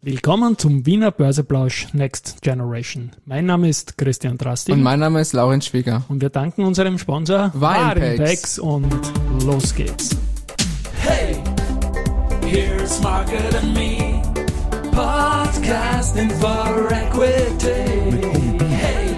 Willkommen zum Wiener Börseplausch Next Generation. Mein Name ist Christian Drastil. Und mein Name ist Laurenz Schwieger. Und wir danken unserem Sponsor Warenpacks und los geht's. Hey, here's Market and Me, Podcasting for Equity. Hey,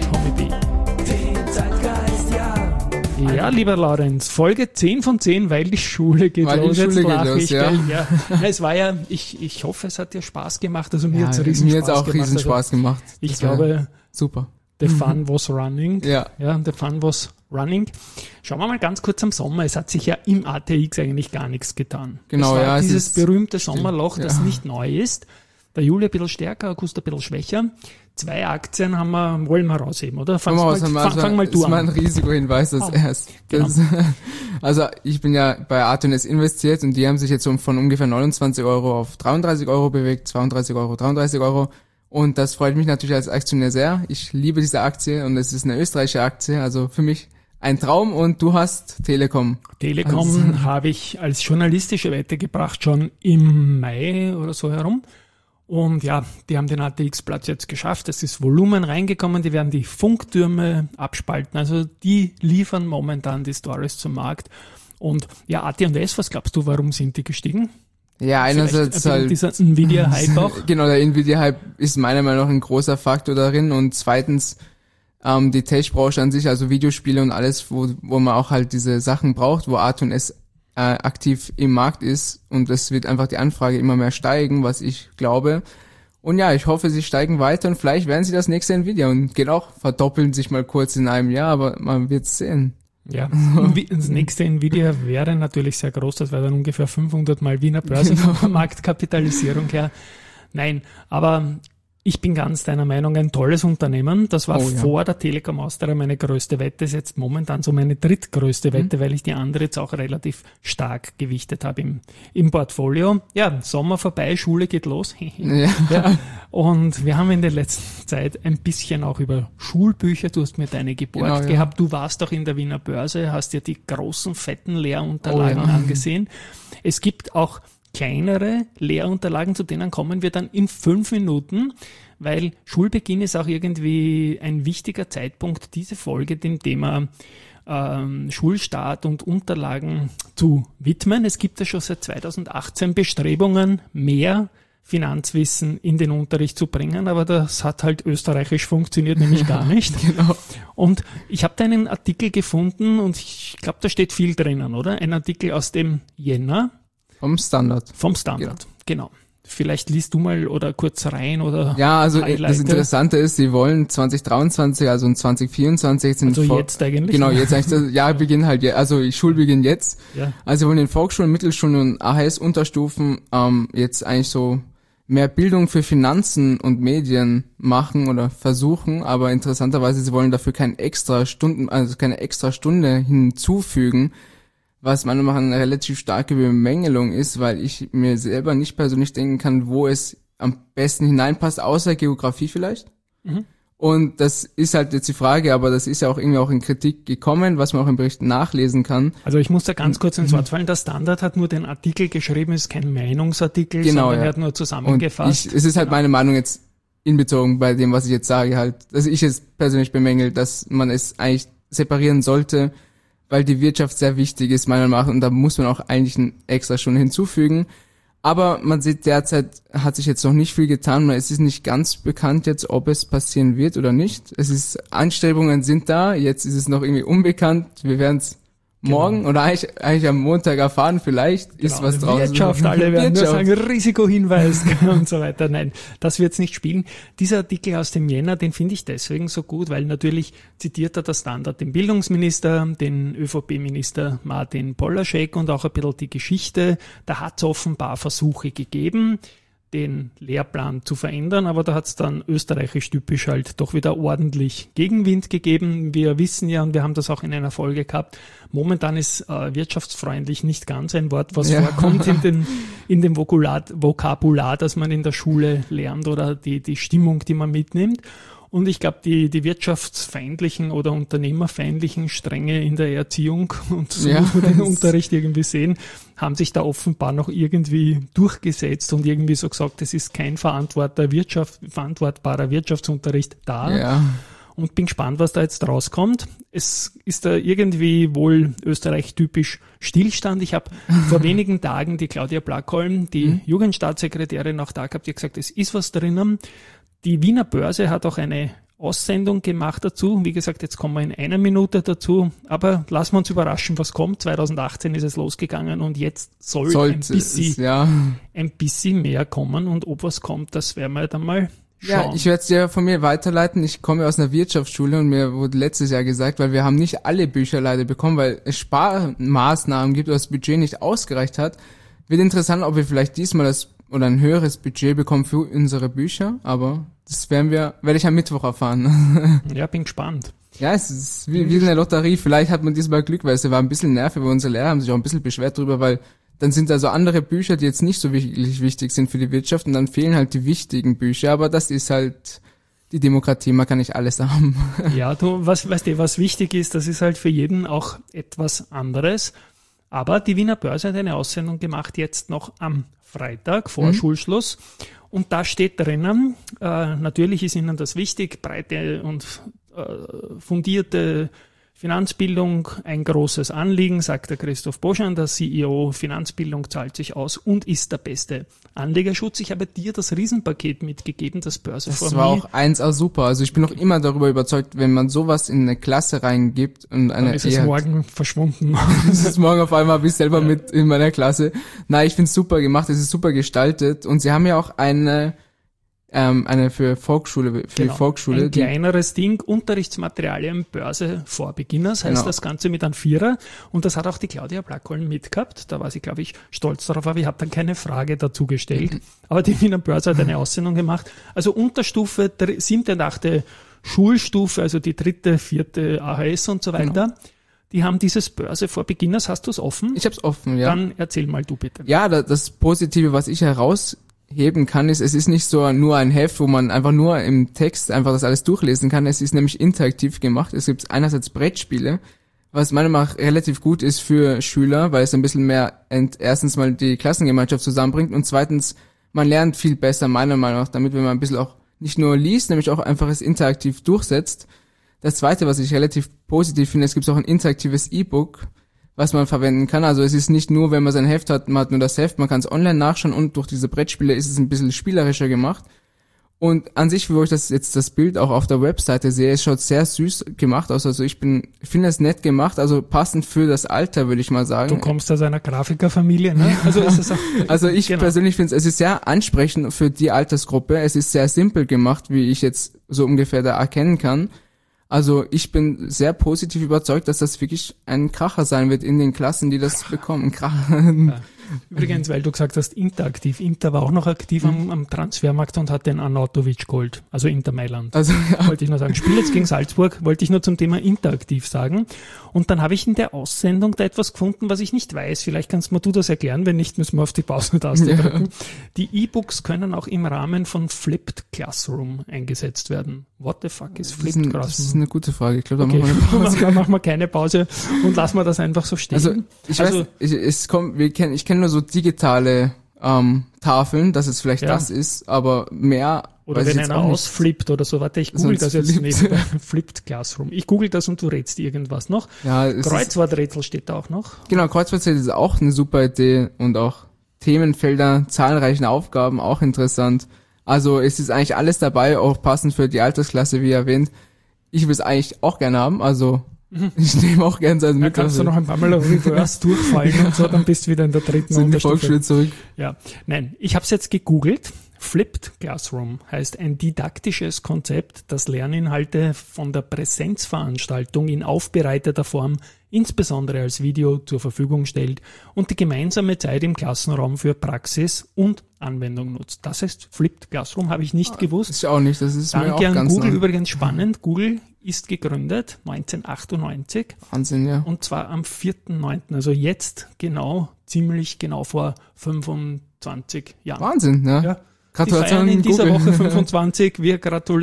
den Zeitgeist, ja. Ja, lieber Laurenz, Folge 10 von 10, weil die Schule geht los. Jetzt lache ich, ja. Es war ja, ich hoffe, es hat dir Spaß gemacht. Also mir hat es riesen mir Spaß auch gemacht. riesen Spaß gemacht. Ich glaube, super. The fun was running. Ja, the fun was running. Schauen wir mal ganz kurz am Sommer. Es hat sich ja im ATX eigentlich gar nichts getan. Genau, es war ja. dieses berühmte Sommerloch, das ja. nicht neu ist. Der Juli ein bisschen stärker, August ein bisschen schwächer. 2 Aktien wollen wir rausheben, oder? Fang mal du an. Das ist mal ein Risikohinweis erst. Genau. Also ich bin ja bei AT&S investiert und die haben sich jetzt von ungefähr 29 Euro auf 33 Euro bewegt, 32 Euro, 33 Euro. Und das freut mich natürlich als Aktionär sehr. Ich liebe diese Aktie und es ist eine österreichische Aktie, also für mich ein Traum. Und du hast Telekom. Telekom habe ich als journalistische Wette gebracht, schon im Mai oder so herum. Und ja, die haben den ATX-Platz jetzt geschafft. Es ist Volumen reingekommen, die werden die Funktürme abspalten. Also die liefern momentan die Stories zum Markt. Und ja, AT&S, was glaubst du, warum sind die gestiegen? Ja, einerseits halt dieser Nvidia-Hype auch. Genau, der Nvidia-Hype ist meiner Meinung nach ein großer Faktor darin. Und zweitens die Tech-Branche an sich, also Videospiele und alles, wo man auch halt diese Sachen braucht, wo AT&S aktiv im Markt ist, und es wird einfach die Anfrage immer mehr steigen, was ich glaube. Und ja, ich hoffe, sie steigen weiter und vielleicht werden sie das nächste Nvidia und verdoppeln sich mal kurz in einem Jahr, aber man wird's sehen. Ja, das nächste Nvidia wäre natürlich sehr groß, das wäre dann ungefähr 500 mal Wiener Börse Marktkapitalisierung her. Nein, aber ich bin ganz deiner Meinung, ein tolles Unternehmen. Das war vor der Telekom Austria meine größte Wette, ist jetzt momentan so meine drittgrößte Wette, weil ich die andere jetzt auch relativ stark gewichtet habe im Portfolio. Ja, Sommer vorbei, Schule geht los. Ja. Und wir haben in der letzten Zeit ein bisschen auch über Schulbücher, du hast mir deine geborgt gehabt, du warst auch in der Wiener Börse, hast dir die großen, fetten Lehrunterlagen angesehen. Es gibt auch kleinere Lehrunterlagen, zu denen kommen wir dann in 5 Minuten, weil Schulbeginn ist auch irgendwie ein wichtiger Zeitpunkt, diese Folge dem Thema Schulstart und Unterlagen zu widmen. Es gibt ja schon seit 2018 Bestrebungen, mehr Finanzwissen in den Unterricht zu bringen, aber das hat halt österreichisch funktioniert nämlich gar nicht. Genau. Und ich habe da einen Artikel gefunden und ich glaube, da steht viel drinnen, oder? Ein Artikel aus dem Jänner. Vom Standard, genau. Vielleicht liest du mal oder kurz rein oder ja, also Highlighte. Das Interessante ist, sie wollen 2023, also in 2024 sind jetzt eigentlich? Genau, jetzt eigentlich das Jahrbeginn halt, also Schulbeginn jetzt. Ja. Also sie wollen in Volksschulen, Mittelschulen und AHS-Unterstufen jetzt eigentlich so mehr Bildung für Finanzen und Medien machen oder versuchen, aber interessanterweise, sie wollen dafür keine extra Stunde hinzufügen, was meiner Meinung nach eine relativ starke Bemängelung ist, weil ich mir selber nicht persönlich denken kann, wo es am besten hineinpasst, außer Geografie vielleicht. Mhm. Und das ist halt jetzt die Frage, aber das ist ja auch irgendwie auch in Kritik gekommen, was man auch im Bericht nachlesen kann. Also ich muss da ganz kurz ins Wort fallen, der Standard hat nur den Artikel geschrieben, ist kein Meinungsartikel, sondern er hat nur zusammengefasst. Es ist halt meine Meinung jetzt inbezogen bei dem, was ich jetzt sage, halt, dass ich es persönlich bemängel, dass man es eigentlich separieren sollte, weil die Wirtschaft sehr wichtig ist, meiner Meinung nach, und da muss man auch eigentlich eine extra Stunde hinzufügen. Aber man sieht, derzeit hat sich jetzt noch nicht viel getan, es ist nicht ganz bekannt jetzt, ob es passieren wird oder nicht. Anstrebungen sind da, jetzt ist es noch irgendwie unbekannt, wir werden es morgen oder eigentlich am Montag erfahren, vielleicht ist was draußen. Wirtschaft, alle werden nur sagen, Risikohinweis und so weiter. Nein, das wird's nicht spielen. Dieser Artikel aus dem Jänner, den finde ich deswegen so gut, weil natürlich zitiert er der Standard den Bildungsminister, den ÖVP-Minister Martin Polaschek und auch ein bisschen die Geschichte. Da hat's offenbar Versuche gegeben, den Lehrplan zu verändern, aber da hat es dann österreichisch typisch halt doch wieder ordentlich Gegenwind gegeben. Wir wissen ja, und wir haben das auch in einer Folge gehabt, momentan ist wirtschaftsfreundlich nicht ganz ein Wort, was vorkommt in dem Vokabular, das man in der Schule lernt oder die Stimmung, die man mitnimmt. Und ich glaube, die wirtschaftsfeindlichen oder unternehmerfeindlichen Stränge in der Erziehung und so Ja. den Unterricht irgendwie sehen, haben sich da offenbar noch irgendwie durchgesetzt und irgendwie so gesagt, es ist kein verantwortbarer Wirtschaftsunterricht da. Ja. Und bin gespannt, was da jetzt rauskommt. Es ist da irgendwie wohl Österreich-typisch Stillstand. Ich habe vor wenigen Tagen die Claudia Blackholm, die Jugendstaatssekretärin, auch da gehabt, die hat gesagt, es ist was drinnen. Die Wiener Börse hat auch eine Aussendung gemacht dazu. Wie gesagt, jetzt kommen wir in einer Minute dazu. Aber lassen wir uns überraschen, was kommt. 2018 ist es losgegangen und jetzt soll ein bisschen mehr kommen. Und ob was kommt, das werden wir dann mal schauen. Ja, ich werde es dir von mir weiterleiten. Ich komme aus einer Wirtschaftsschule und mir wurde letztes Jahr gesagt, weil wir haben nicht alle Bücher leider bekommen, weil es Sparmaßnahmen gibt oder das Budget nicht ausgereicht hat. Wird interessant, ob wir vielleicht diesmal ein höheres Budget bekommen für unsere Bücher, aber das werde ich am Mittwoch erfahren. Ja, bin gespannt. Ja, es ist wie eine Lotterie. Vielleicht hat man diesmal Glück, weil es war ein bisschen nervig, weil unsere Lehrer haben sich auch ein bisschen beschwert drüber, weil dann sind da so andere Bücher, die jetzt nicht so wirklich wichtig sind für die Wirtschaft und dann fehlen halt die wichtigen Bücher, aber das ist halt die Demokratie, man kann nicht alles haben. Ja, was wichtig ist, das ist halt für jeden auch etwas anderes. Aber die Wiener Börse hat eine Aussendung gemacht, jetzt noch am Freitag vor Schulschluss. Und da steht drinnen, natürlich ist Ihnen das wichtig, breite und fundierte Finanzbildung ein großes Anliegen, sagt der Christoph Boschan, der CEO. Finanzbildung zahlt sich aus und ist der beste Anlegerschutz. Ich habe dir das Riesenpaket mitgegeben, das Börseformie. Das war auch 1A super. Also ich bin noch immer darüber überzeugt, wenn man sowas in eine Klasse reingibt und eine dann ist es morgen verschwunden. Es ist morgen auf einmal, bin ich selber mit in meiner Klasse. Nein, ich finde es super gemacht, es ist super gestaltet und sie haben ja auch eine für Volksschule, die Volksschule. Ein kleineres Ding, Unterrichtsmaterialien, Börse vor Beginners, heißt das Ganze mit einem Vierer. Und das hat auch die Claudia Blackholm mitgehabt. Da war sie, glaube ich, stolz darauf, aber ich habe dann keine Frage dazu gestellt. Aber die Wiener Börse hat eine Aussendung gemacht. Also Unterstufe, 7. und 8. Schulstufe, also die 3., 4. AHS und so weiter. Genau. Die haben dieses Börse vor Beginners. Hast du es offen? Ich habe es offen, ja. Dann erzähl mal du bitte. Ja, das Positive, was ich herausheben kann, ist, es ist nicht so nur ein Heft, wo man einfach nur im Text einfach das alles durchlesen kann. Es ist nämlich interaktiv gemacht. Es gibt einerseits Brettspiele, was meiner Meinung nach relativ gut ist für Schüler, weil es ein bisschen mehr erstens mal die Klassengemeinschaft zusammenbringt und zweitens, man lernt viel besser, meiner Meinung nach, damit wenn man ein bisschen auch nicht nur liest, nämlich auch einfach es interaktiv durchsetzt. Das Zweite, was ich relativ positiv finde, es gibt auch ein interaktives E-Book, was man verwenden kann. Also es ist nicht nur, wenn man sein Heft hat, man hat nur das Heft, man kann es online nachschauen und durch diese Brettspiele ist es ein bisschen spielerischer gemacht. Und an sich, wo ich das Bild auch auf der Webseite sehe, es schaut sehr süß gemacht aus. Also ich finde es nett gemacht, also passend für das Alter, würde ich mal sagen. Du kommst aus einer Grafikerfamilie, ne? Also ist es auch, also ich persönlich finde es ist sehr ansprechend für die Altersgruppe. Es ist sehr simpel gemacht, wie ich jetzt so ungefähr da erkennen kann. Also ich bin sehr positiv überzeugt, dass das wirklich ein Kracher sein wird in den Klassen, die das bekommen. Ja. Übrigens, weil du gesagt hast, interaktiv. Inter war auch noch aktiv am Transfermarkt und hat den Arnautovic geholt, also Inter Mailand. Also wollte ich nur sagen, Spiel jetzt gegen Salzburg, wollte ich nur zum Thema interaktiv sagen. Und dann habe ich in der Aussendung da etwas gefunden, was ich nicht weiß. Vielleicht kannst mir du das erklären, wenn nicht, müssen wir auf die Pausentaste drücken. Die E-Books können auch im Rahmen von Flipped Classroom eingesetzt werden. What the fuck is Flipped Classroom? Das ist eine gute Frage. Ich glaube, da machen wir eine Pause. Dann machen wir keine Pause und lassen wir das einfach so stehen. Also ich weiß, ich kenne nur so digitale Tafeln, dass es vielleicht das ist, aber mehr. Oder wenn einer ausflippt oder so. Warte, ich google das jetzt nebenbei. Flipped Classroom. Ich google das und du rätst irgendwas noch. Ja, Kreuzworträtsel steht da auch noch. Genau, Kreuzworträtsel ist auch eine super Idee und auch Themenfelder, zahlreichen Aufgaben, auch interessant. Also es ist eigentlich alles dabei, auch passend für die Altersklasse, wie erwähnt. Ich will es eigentlich auch gerne haben, also ich nehme auch gerne sein mit. Da kannst du noch ein paar Mal reverse durchfallen und so, dann bist du wieder in der dritten in die Volksschule zurück. Ja, nein, ich habe es jetzt gegoogelt. Flipped Classroom heißt ein didaktisches Konzept, das Lerninhalte von der Präsenzveranstaltung in aufbereiteter Form, insbesondere als Video, zur Verfügung stellt und die gemeinsame Zeit im Klassenraum für Praxis und Anwendung nutzt. Das heißt Flipped Classroom, habe ich nicht gewusst. Ich auch nicht, das ist Danke mir auch an ganz Google, neu. übrigens spannend. Google ist gegründet 1998. Wahnsinn, ja. Und zwar am 4.9., also jetzt ziemlich genau vor 25 Jahren. Wahnsinn, ja. Die feiern in dieser Woche 25. Wir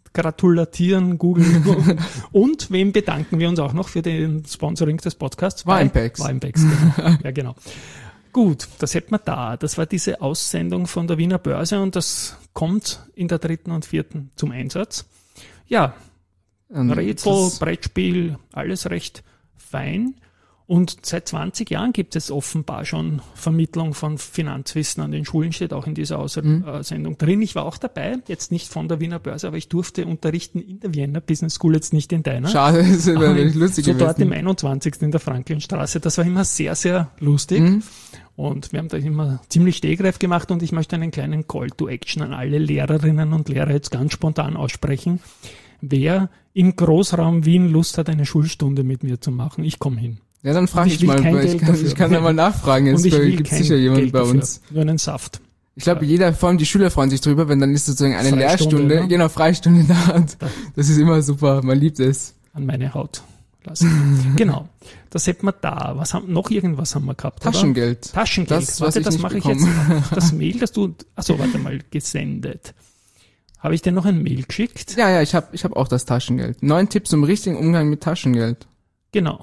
gratulatieren, googeln. Und wem bedanken wir uns auch noch für den Sponsoring des Podcasts? Winepacks. Winepacks, genau. Ja, genau. Gut, das hätten wir da. Das war diese Aussendung von der Wiener Börse und das kommt in der 3. und 4. zum Einsatz. Ja, Rätsel, Brettspiel, alles recht fein. Und seit 20 Jahren gibt es offenbar schon Vermittlung von Finanzwissen an den Schulen, steht auch in dieser Sendung drin. Ich war auch dabei, jetzt nicht von der Wiener Börse, aber ich durfte unterrichten in der Vienna Business School, jetzt nicht in deiner. Schade, das ist wirklich lustig so gewesen. dort im 21. in der Franklinstraße. Das war immer sehr, sehr lustig. Und wir haben da immer ziemlich stehgreif gemacht und ich möchte einen kleinen Call to Action an alle Lehrerinnen und Lehrer jetzt ganz spontan aussprechen. Wer im Großraum Wien Lust hat, eine Schulstunde mit mir zu machen, ich komme hin. Ja, dann frage ich mal, ich kann da mal nachfragen, es gibt sicher jemanden bei uns. Nur einen Saft. Ich glaube, jeder, vor allem die Schüler freuen sich drüber, wenn dann ist sozusagen eine Lehrstunde, ne? Genau, Freistunde da. Das ist immer super, man liebt es. An meine Haut lassen. Genau, das hätten wir da. Noch irgendwas haben wir gehabt, Taschengeld. Oder? Taschengeld. Das mache ich jetzt. Das Mail, das du, gesendet. Habe ich dir noch ein Mail geschickt? Ja, ich hab auch das Taschengeld. 9 Tipps zum richtigen Umgang mit Taschengeld. Genau.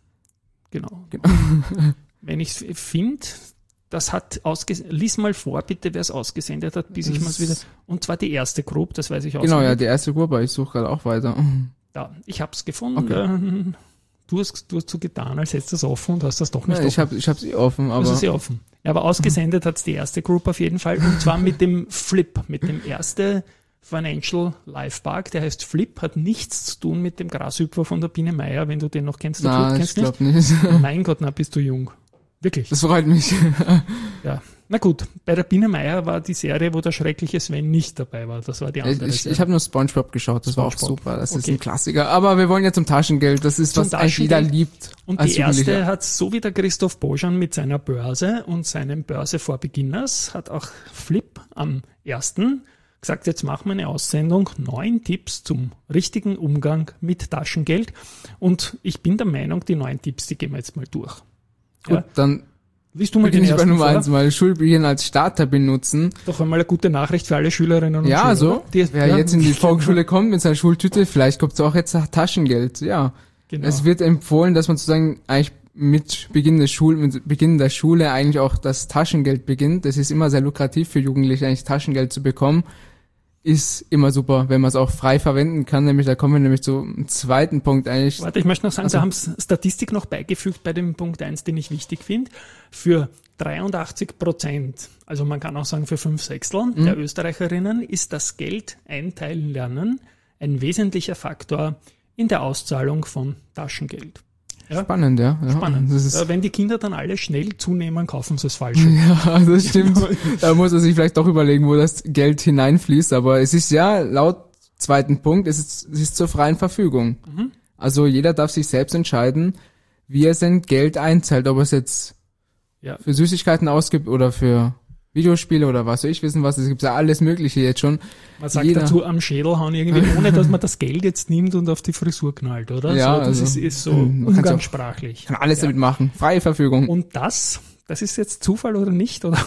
Wenn ich es finde, das hat lies mal vor, bitte, wer es ausgesendet hat, bis ich mal wieder. Und zwar die erste Group, das weiß ich auch. Genau, ja, die erste Group, aber ich suche gerade auch weiter. Da, ich habe es gefunden. Okay. Du hast so getan, als hättest du es offen und hast das doch nicht offen. Ich habe sie offen, aber. Das ist offen. Ja, aber ausgesendet hat es die erste Group auf jeden Fall. Und zwar mit dem Flip, mit dem erste Financial Life Park, der heißt Flip, hat nichts zu tun mit dem Grashüpfer von der Biene Meier, wenn du den noch kennst. Nein, ich glaube nicht. Mein Gott, na, bist du jung. Wirklich. Das freut mich. Ja, na gut, bei der Biene Meier war die Serie, wo der schreckliche Sven nicht dabei war. Das war die andere Serie. Ich habe nur SpongeBob geschaut, das war auch super. Das ist ein Klassiker. Aber wir wollen ja zum Taschengeld, das ist, was eigentlich jeder liebt. Und die erste hat, so wie der Christoph Bojan mit seiner Börse und seinem Börse for Beginners, hat auch Flip am ersten gesagt, jetzt machen wir eine Aussendung, 9 Tipps zum richtigen Umgang mit Taschengeld. Und ich bin der Meinung, die 9 Tipps, die gehen wir jetzt mal durch. Gut, dann willst du mal den ich bei ersten Nummer 1 mal Schulbücher als Starter benutzen. Doch einmal eine gute Nachricht für alle Schülerinnen und Schüler. Ja, so. Wer jetzt in die Volksschule kommt mit seiner Schultüte, vielleicht kommt es auch jetzt nach Taschengeld. Ja. Genau. Es wird empfohlen, dass man sozusagen eigentlich mit Beginn der Schule eigentlich auch das Taschengeld beginnt. Das ist immer sehr lukrativ für Jugendliche, eigentlich Taschengeld zu bekommen. Ist immer super, wenn man es auch frei verwenden kann. Nämlich, da kommen wir nämlich zum zweiten Punkt eigentlich. Warte, ich möchte noch sagen, Sie haben Statistik noch beigefügt bei dem Punkt 1, den ich wichtig finde. Für 83%, also man kann auch sagen für 5/6 der Österreicherinnen, ist das Geld einteilen lernen ein wesentlicher Faktor in der Auszahlung von Taschengeld. Ja? Spannend, ja. Spannend. Das ist wenn die Kinder dann alle schnell zunehmen, kaufen sie das Falsche. Ja, das stimmt. Da muss er sich vielleicht doch überlegen, wo das Geld hineinfließt. Aber es ist ja laut zweiten Punkt, es ist zur freien Verfügung. Also jeder darf sich selbst entscheiden, wie er sein Geld einzahlt. Ob er es jetzt für Süßigkeiten ausgibt oder für Videospiele oder was soll ich wissen was. Es gibt ja alles Mögliche jetzt schon. Man sagt dazu am Schädel hauen irgendwie, ohne dass man das Geld jetzt nimmt und auf die Frisur knallt, oder? Ja, so, das also, ist so umgangssprachlich. Kann alles damit machen. Freie Verfügung. Und das ist jetzt Zufall oder nicht, oder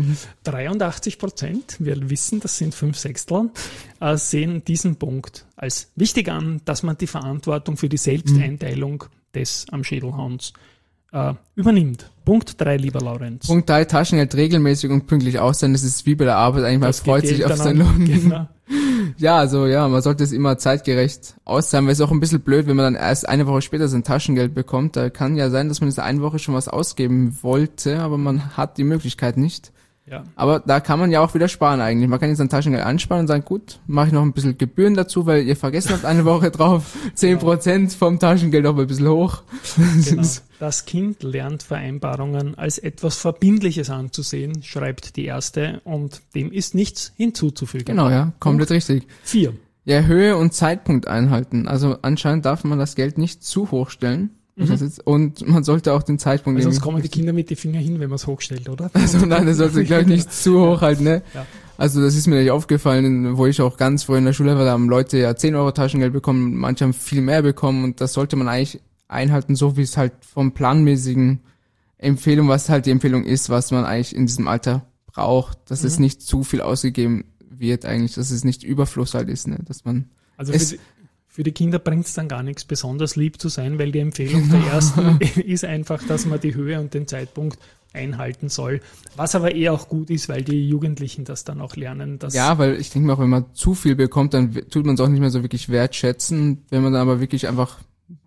83%, wir wissen, das sind 5/6, sehen diesen Punkt als wichtig an, dass man die Verantwortung für die Selbsteinteilung des am Schädelhauens übernimmt. Punkt 3, lieber Laurenz. Punkt 3, Taschengeld regelmäßig und pünktlich auszahlen. Das ist wie bei der Arbeit eigentlich, man freut sich auf seinen Lohn. Genau. Ja, also man sollte es immer zeitgerecht auszahlen, weil es ist auch ein bisschen blöd, wenn man dann erst eine Woche später sein Taschengeld bekommt. Da kann ja sein, dass man in der einen Woche schon was ausgeben wollte, aber man hat die Möglichkeit nicht. Ja. Aber da kann man ja auch wieder sparen eigentlich. Man kann jetzt sein Taschengeld ansparen und sagen, gut, mache ich noch ein bisschen Gebühren dazu, weil ihr vergessen habt eine Woche drauf, 10% vom Taschengeld auch ein bisschen hoch. Genau. Das Kind lernt Vereinbarungen als etwas Verbindliches anzusehen, schreibt die erste, und dem ist nichts hinzuzufügen. Genau, ja, komplett richtig. 4. Ja, Höhe und Zeitpunkt einhalten. Also anscheinend darf man das Geld nicht zu hoch stellen. Und man sollte auch den Zeitpunkt... Sonst kommen die Kinder mit den Fingern hin, wenn man es hochstellt, oder? Also nein, das sollte gleich nicht zu hoch halten, ne? Ja. Also das ist mir nicht aufgefallen, wo ich auch ganz vorher in der Schule war, da haben Leute ja 10 Euro Taschengeld bekommen, manche haben viel mehr bekommen, und das sollte man eigentlich einhalten, so wie es halt vom planmäßigen Empfehlung, was halt die Empfehlung ist, was man eigentlich in diesem Alter braucht, dass es nicht zu viel ausgegeben wird eigentlich, dass es nicht Überfluss halt ist, ne? Dass man Also für die Kinder bringt es dann gar nichts, besonders lieb zu sein, weil die Empfehlung der ersten ist einfach, dass man die Höhe und den Zeitpunkt einhalten soll. Was aber auch gut ist, weil die Jugendlichen das dann auch lernen. Ja, weil ich denke mir auch, wenn man zu viel bekommt, dann tut man es auch nicht mehr so wirklich wertschätzen. Wenn man dann aber wirklich einfach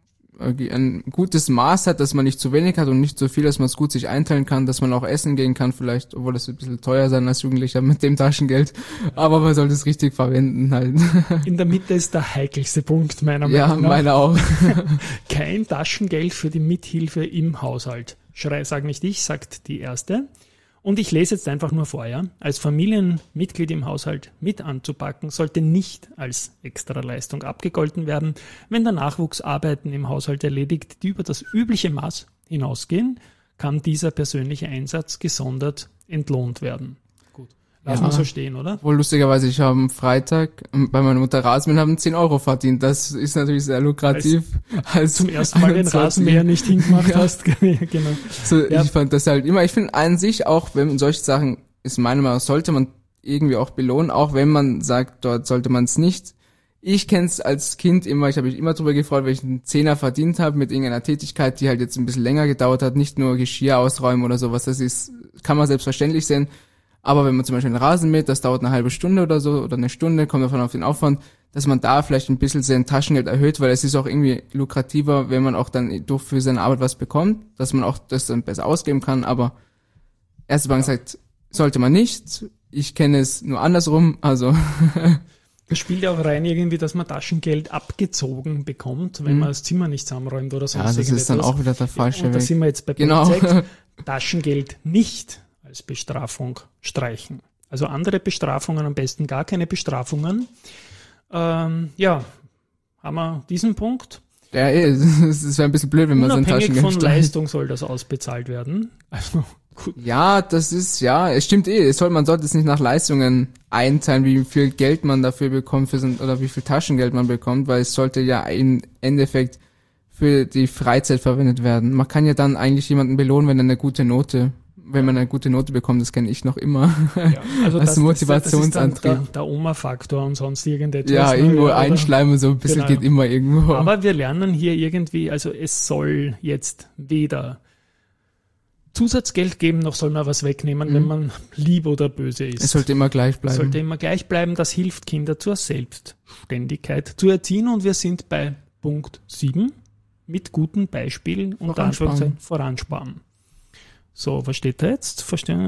ein gutes Maß hat, dass man nicht zu wenig hat und nicht zu viel, dass man es gut sich einteilen kann, dass man auch essen gehen kann vielleicht, obwohl das ein bisschen teuer sein als Jugendlicher mit dem Taschengeld, aber man sollte es richtig verwenden halt. In der Mitte ist der heikelste Punkt meiner Meinung nach. Ja, meiner auch. Kein Taschengeld für die Mithilfe im Haushalt. Sag nicht ich, sagt die erste. Und ich lese jetzt einfach nur vor, ja. Als Familienmitglied im Haushalt mit anzupacken, sollte nicht als Extraleistung abgegolten werden, wenn der Nachwuchs Arbeiten im Haushalt erledigt, die über das übliche Maß hinausgehen, kann dieser persönliche Einsatz gesondert entlohnt werden. Gut. Lass mal so stehen, oder? Wohl lustigerweise, ich habe am Freitag bei meiner Mutter Rasenmähen haben 10 Euro verdient. Das ist natürlich sehr lukrativ. Als zum ersten Mal den Rasenmäher nicht hingemacht hast. Genau. So, ja. Ich fand das halt immer, ich finde an sich auch, wenn solche Sachen, ist meine Meinung, sollte man irgendwie auch belohnen, auch wenn man sagt, dort sollte man es nicht. Ich kenne es als Kind immer, ich habe mich immer drüber gefreut, wenn ich einen Zehner verdient habe mit irgendeiner Tätigkeit, die halt jetzt ein bisschen länger gedauert hat, nicht nur Geschirr ausräumen oder sowas, das ist, kann man selbstverständlich sehen. Aber wenn man zum Beispiel einen Rasen mäht, das dauert eine halbe Stunde oder so, oder eine Stunde, kommt davon auf den Aufwand, dass man da vielleicht ein bisschen sein Taschengeld erhöht, weil es ist auch irgendwie lukrativer, wenn man auch dann für seine Arbeit was bekommt, dass man auch das dann besser ausgeben kann, aber erste Bank sagt, sollte man nicht. Ich kenne es nur andersrum, also. Es spielt ja auch rein irgendwie, dass man Taschengeld abgezogen bekommt, wenn man das Zimmer nicht zusammenräumt oder sonst irgendetwas. Ja, das ist dann auch wieder der falsche Weg. Und da sind wir jetzt bei Punkt 6, Taschengeld nicht als Bestrafung streichen. Also andere Bestrafungen, am besten gar keine Bestrafungen. Haben wir diesen Punkt. Ja, es wäre ein bisschen blöd, wenn man so ein Taschengeld Unabhängig von Leistung soll das ausbezahlt werden. Also gut. Ja, es stimmt man sollte es nicht nach Leistungen einteilen, wie viel Geld man dafür bekommt oder wie viel Taschengeld man bekommt, weil es sollte ja im Endeffekt für die Freizeit verwendet werden. Man kann ja dann eigentlich jemanden belohnen, wenn man eine gute Note bekommt, das kenne ich noch immer. Ja, also als Motivationsantrieb. Das ist der Oma-Faktor und sonst irgendetwas. Ja, irgendwo einschleimen, so ein bisschen geht immer irgendwo. Aber wir lernen hier irgendwie, also es soll jetzt weder Zusatzgeld geben, noch soll man was wegnehmen, wenn man lieb oder böse ist. Es sollte immer gleich bleiben. Das hilft Kinder zur Selbstständigkeit zu erziehen und wir sind bei Punkt 7 mit guten Beispielen und voransparen. So, was steht da jetzt?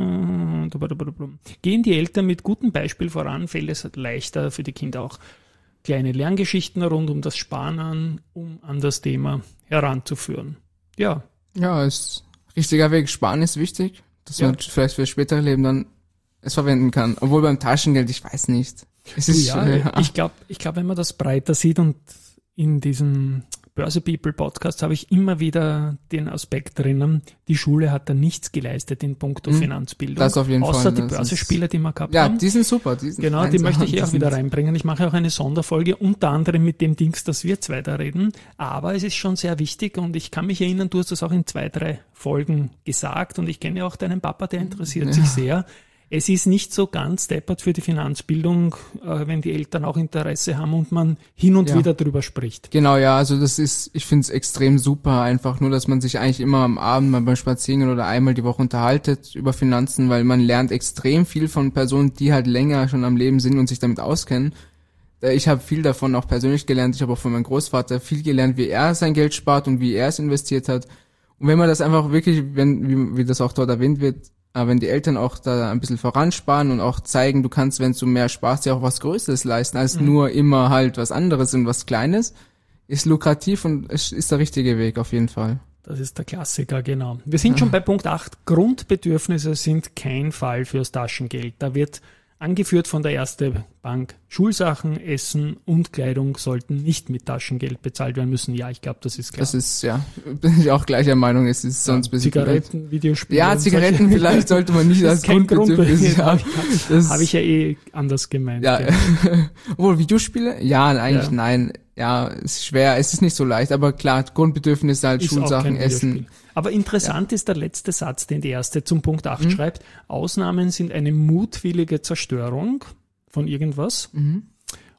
Gehen die Eltern mit gutem Beispiel voran, fällt es leichter für die Kinder auch kleine Lerngeschichten rund um das Sparen an das Thema heranzuführen. Ja. Ja, ist richtiger Weg. Sparen ist wichtig, dass man vielleicht für das spätere Leben dann es verwenden kann. Obwohl beim Taschengeld, ich weiß nicht. Ich glaube, wenn man das breiter sieht und in diesem Börse People Podcast habe ich immer wieder den Aspekt drinnen, die Schule hat da nichts geleistet in puncto Finanzbildung. Das auf jeden Fall. Außer die Börsenspieler, die wir gehabt haben. Ja, die sind super. Genau, die möchte ich auch wieder reinbringen. Ich mache auch eine Sonderfolge, unter anderem mit dem Dings, dass wir jetzt weiterreden. Aber es ist schon sehr wichtig und ich kann mich erinnern, du hast das auch in 2-3 Folgen gesagt und ich kenne auch deinen Papa, der interessiert sich sehr. Es ist nicht so ganz deppert für die Finanzbildung, wenn die Eltern auch Interesse haben und man hin und wieder drüber spricht. Genau, ja, also ich finde es extrem super, einfach nur, dass man sich eigentlich immer am Abend mal beim Spazierengehen oder einmal die Woche unterhaltet über Finanzen, weil man lernt extrem viel von Personen, die halt länger schon am Leben sind und sich damit auskennen. Ich habe viel davon auch persönlich gelernt, ich habe auch von meinem Großvater viel gelernt, wie er sein Geld spart und wie er es investiert hat. Und wenn man das einfach wirklich, wie das auch dort erwähnt wird, wenn die Eltern auch da ein bisschen voransparen und auch zeigen, du kannst, wenn du mehr sparst, ja auch was Größeres leisten, als nur immer halt was anderes und was Kleines, ist lukrativ und es ist der richtige Weg auf jeden Fall. Das ist der Klassiker, genau. Wir sind schon bei Punkt 8. Grundbedürfnisse sind kein Fall fürs Taschengeld. Da wird angeführt von der Erste Bank, Schulsachen, Essen und Kleidung sollten nicht mit Taschengeld bezahlt werden müssen. Ja, ich glaube, das ist klar. Das ist, bin ich auch gleicher Meinung. Es ist sonst ein bisschen Zigaretten, Videospiele. Ja, Zigaretten vielleicht sollte man nicht als Grundbedürfnis haben. Habe ich ja anders gemeint. Ja, obwohl Videospiele? Ja, eigentlich nein. Ja, ist schwer. Es ist nicht so leicht, aber klar, Grundbedürfnisse halt ist Schulsachen, Essen. Aber interessant ist der letzte Satz, den die erste zum Punkt 8 schreibt. Ausnahmen sind eine mutwillige Zerstörung von irgendwas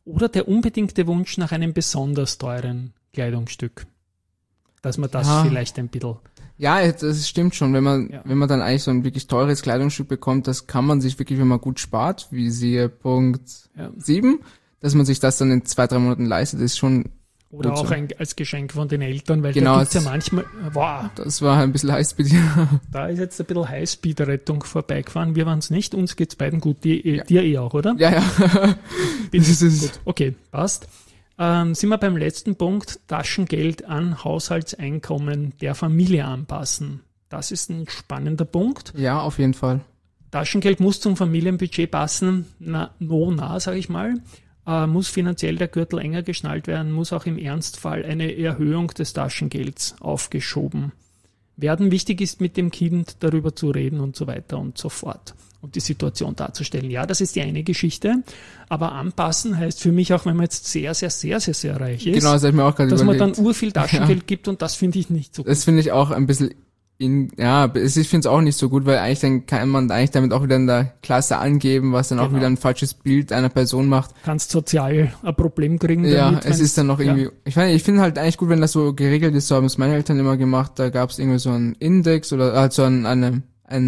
Oder der unbedingte Wunsch nach einem besonders teuren Kleidungsstück. Dass man das vielleicht ein bisschen... Ja, das stimmt schon. Wenn man dann eigentlich so ein wirklich teures Kleidungsstück bekommt, das kann man sich wirklich, wenn man gut spart, wie siehe Punkt 7, dass man sich das dann in 2-3 Monaten leistet, ist schon Oder auch so. als Geschenk von den Eltern, weil Genau, da gibt's ja manchmal, das war ein bisschen Highspeed. da ist jetzt ein bisschen Highspeed-Rettung vorbeigefahren. Wir waren's nicht, uns geht's beiden gut, dir auch, oder? Ja. Bin gut. Okay, passt. Sind wir beim letzten Punkt, Taschengeld an Haushaltseinkommen der Familie anpassen. Das ist ein spannender Punkt. Ja, auf jeden Fall. Taschengeld muss zum Familienbudget passen, sage ich mal. Muss finanziell der Gürtel enger geschnallt werden, muss auch im Ernstfall eine Erhöhung des Taschengelds aufgeschoben werden. Wichtig ist, mit dem Kind darüber zu reden und so weiter und so fort und die Situation darzustellen. Ja, das ist die eine Geschichte, aber anpassen heißt für mich auch, wenn man jetzt sehr, sehr, sehr, sehr, sehr reich ist, Genau, das habe ich mir auch gerade dass überlegt. man dann urviel Taschengeld gibt und das finde ich nicht so gut. Das finde ich auch ein bisschen ich finde es auch nicht so gut, weil eigentlich dann kann man eigentlich damit auch wieder in der Klasse angeben, was dann auch wieder ein falsches Bild einer Person macht. Kannst sozial ein Problem kriegen Ja, damit, es ist dann noch irgendwie, ich finde halt eigentlich gut, wenn das so geregelt ist, so haben es meine Eltern immer gemacht, da gab es irgendwie so einen Index oder also ein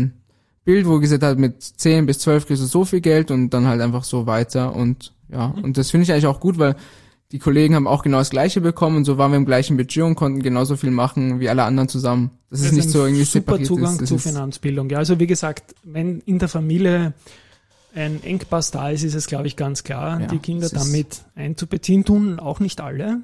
Bild, wo gesagt hat, mit 10 bis 12 kriegst du so viel Geld und dann halt einfach so weiter und und das finde ich eigentlich auch gut, weil die Kollegen haben auch genau das Gleiche bekommen und so waren wir im gleichen Budget und konnten genauso viel machen wie alle anderen zusammen. Das ist nicht so irgendwie super separiert. Zugang zu Finanzbildung. Ja, also wie gesagt, wenn in der Familie ein Engpass da ist, ist es, glaube ich, ganz klar, die Kinder damit einzubeziehen, tun auch nicht alle.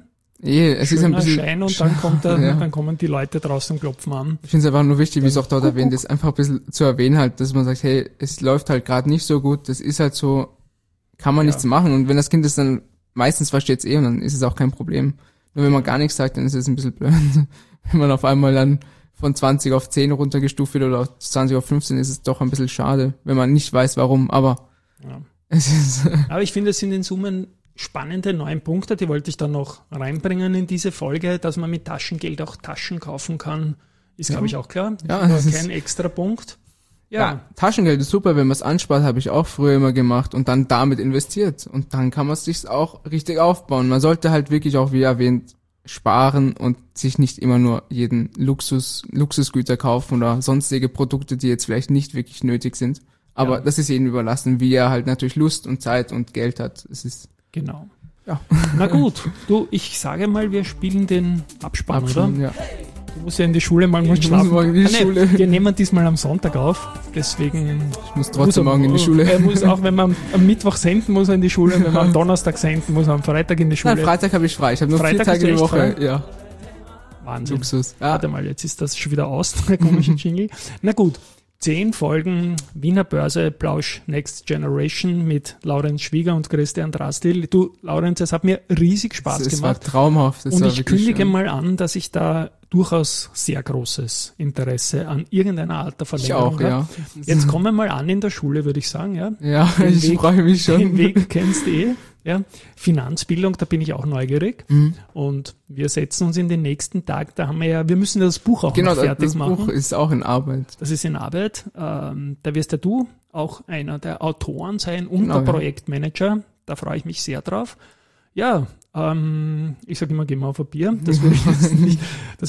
Es ist ein bisschen Schein und dann kommen die Leute draußen und klopfen an. Ich finde es einfach nur wichtig, wie es auch dort erwähnt ist, einfach ein bisschen zu erwähnen halt, dass man sagt, hey, es läuft halt gerade nicht so gut, das ist halt so, kann man nichts machen und wenn das Kind es dann meistens versteht es und dann ist es auch kein Problem. Nur wenn man gar nichts sagt, dann ist es ein bisschen blöd. Wenn man auf einmal dann von 20 auf 10 runtergestuft wird oder auf 20 auf 15, ist es doch ein bisschen schade, wenn man nicht weiß, warum, aber es ist... Aber ich finde, es sind in Summen spannende 9 Punkte, die wollte ich dann noch reinbringen in diese Folge, dass man mit Taschengeld auch Taschen kaufen kann, ist, glaube ich, auch klar. Ja, aber kein extra Punkt. Ja, Taschengeld ist super, wenn man es anspart, habe ich auch früher immer gemacht und dann damit investiert. Und dann kann man es sich auch richtig aufbauen. Man sollte halt wirklich auch, wie erwähnt, sparen und sich nicht immer nur jeden Luxusgüter kaufen oder sonstige Produkte, die jetzt vielleicht nicht wirklich nötig sind. Aber das ist jedem überlassen, wie er halt natürlich Lust und Zeit und Geld hat. Es ist genau. Ja. Na gut, ich sage mal, wir spielen den Abspann, oder? Ja. Du musst ja in die Schule, mal musst Ich muss schlafen. morgen in die Schule. Wir nehmen diesmal am Sonntag auf, deswegen... Ich muss trotzdem morgen in die Schule. Er muss auch, wenn man am Mittwoch senden, muss er in die Schule, wenn man am Donnerstag senden, muss er am Freitag in die Schule. Nein, Freitag habe ich frei. Ich habe nur Freitag 4 Tage hast du die echt Woche. frei? Ja. Wahnsinn. Luxus. Ja. Warte mal, jetzt ist das schon wieder aus, der komische Jingle. Na gut, 10 Folgen Wiener Börse Plausch Next Generation mit Laurenz Schwieger und Christian Drastil. Du, Laurenz, es hat mir riesig Spaß Es war gemacht. traumhaft. Und ich kündige mal an, dass ich da durchaus sehr großes Interesse an irgendeiner Art der Verlängerung Ich auch, habe. Jetzt kommen wir mal an in der Schule, würde ich sagen. Ja, Ja, ich freue mich schon. Den Weg kennst du eh. Ja. Finanzbildung, da bin ich auch neugierig. Und wir setzen uns in den nächsten Tag, wir müssen das Buch auch noch fertig machen. Das Buch ist auch in Arbeit. Das ist in Arbeit. Da wirst ja du auch einer der Autoren sein und Genau, der Projektmanager. Da freue ich mich sehr drauf. Ja, ich sage immer, gehen wir auf ein Bier. Das würde ich jetzt nicht.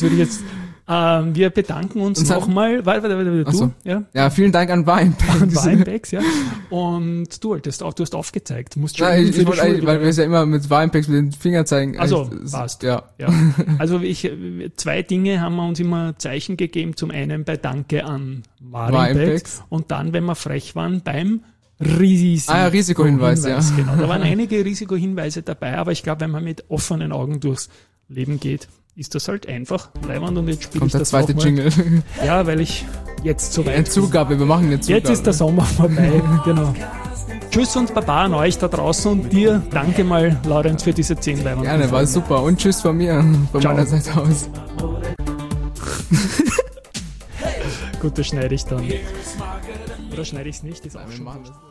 Wir bedanken uns nochmal. So. Ja? Ja, vielen Dank an Weinpacks. Weinpacks, ja. Und du hast aufgezeigt. Du musst schon Nein, für ich die wollte Schule eigentlich, weil wir es ja immer mit Weinpacks mit den Fingern zeigen. Also, eigentlich, passt. Ja. Also 2 Dinge haben wir uns immer Zeichen gegeben. Zum einen bei Danke an Weinpacks. Weinpacks und dann, wenn wir frech waren, beim Risikohinweis. Ja. Genau. Da waren einige Risikohinweise dabei, aber ich glaube, wenn man mit offenen Augen durchs Leben geht, ist das halt einfach leibend und jetzt spiele ich Kommt der das zweite nochmal. Jingle. Ja, weil ich jetzt so weit Eine Zugabe, wir machen eine Zugabe. Jetzt ist der Sommer vorbei, genau. Tschüss und Baba an euch da draußen und dir danke mal, Laurenz, für diese 10 leibenden Gerne, war super. Und tschüss von mir, von Ciao. meiner Seite aus. Gut, das schneide ich dann. Oder schneide ich es nicht? Ist auch Wir schon machen das.